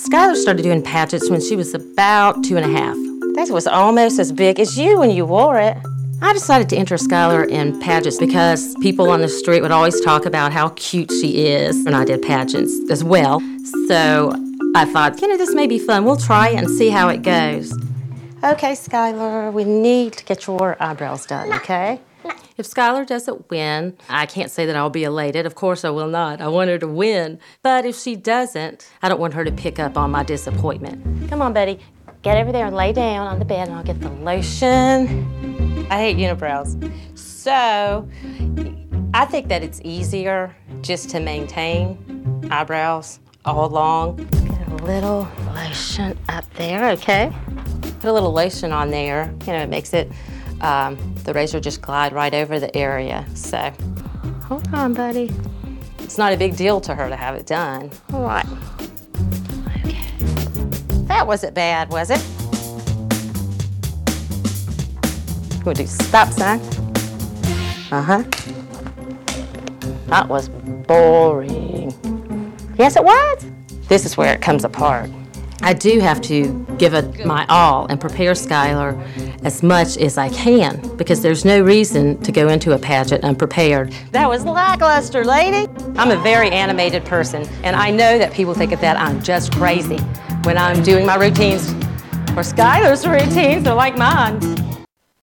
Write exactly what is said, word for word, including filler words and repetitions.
Skylar started doing pageants when she was about two and a half. That was almost as big as you when you wore it. I decided to enter Skylar in pageants because people on the street would always talk about how cute she is, and I did pageants as well. So I thought, you know, this may be fun. We'll try it and see how it goes. Okay, Skylar, we need to get your eyebrows done, okay? If Skylar doesn't win, I can't say that I'll be elated. Of course I will not. I want her to win. But if she doesn't, I don't want her to pick up on my disappointment. Come on, Betty. Get over there and lay down on the bed, and I'll get the lotion. I hate unibrows. So I think that it's easier just to maintain eyebrows all along. Get a little lotion up there, okay? Put a little lotion on there. You know, it makes it, um, the razor just glide right over the area. So hold on, buddy. It's not a big deal to her to have it done. All right. Okay. That wasn't bad, was it? We'll do stop sign. Uh-huh. That was boring. Yes, it was. This is where it comes apart. I do have to give it my all and prepare Skylar as much as I can because there's no reason to go into a pageant unprepared. That was lackluster, lady. I'm a very animated person, and I know that people think of that I'm just crazy when I'm doing my routines. Or Skylar's routines are like mine.